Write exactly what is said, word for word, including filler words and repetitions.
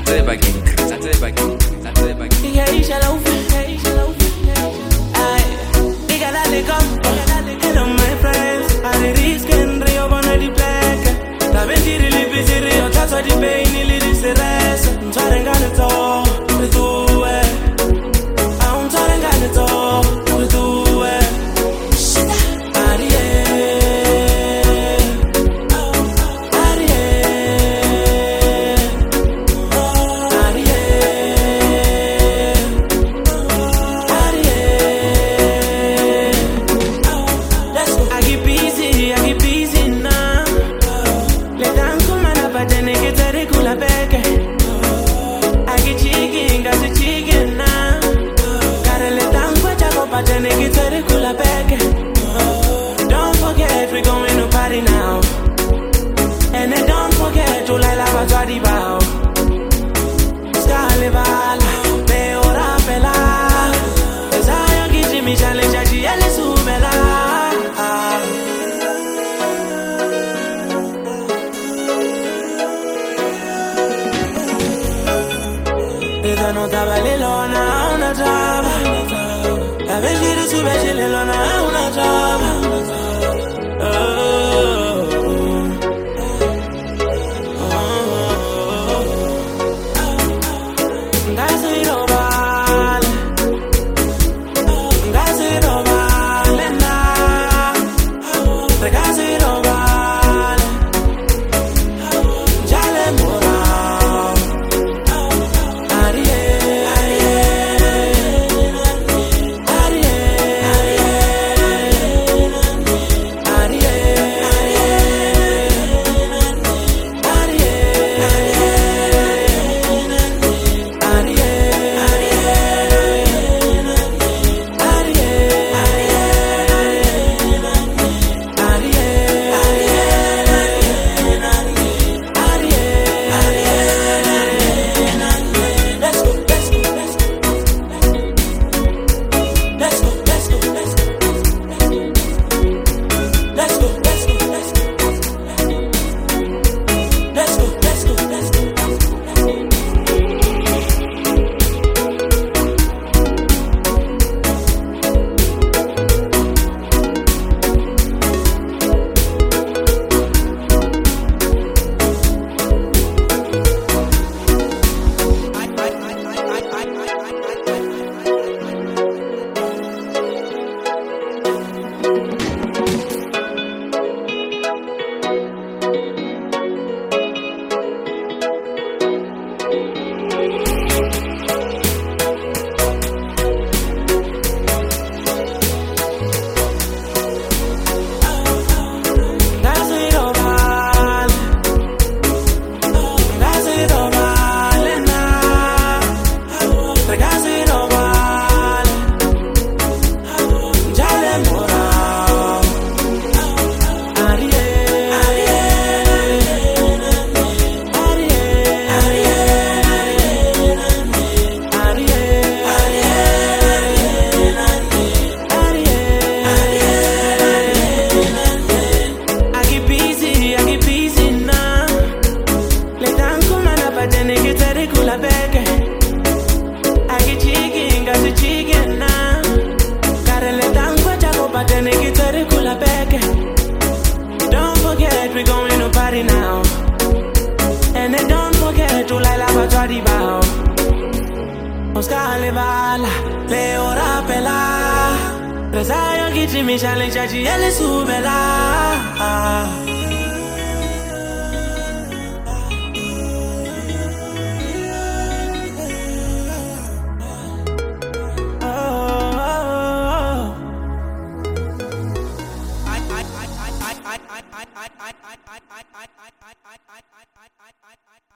tseba ke tsa tseba ke tsa tseba ke ya isha la ufe ya isha la ufe ay diga dale compa hello my friends I risk and rio bona di black la vendiri li busy rio tsa di pain li di stress ntare ngane to tu eh a un tare ngane to tu eh Don't forget we're going to party now. And then don't forget to light up a party bow. Scaleval, peora pela. Esayo kiti mi challenge aji ele subela. Eda no taba lelona una traba. La vendita su becile lona una traba. Don't forget we're going to party now. And then don't forget to light up a party bow. Oscar Levala, Leo Rapela. Resayo kiti mi challenge aji ele subela. I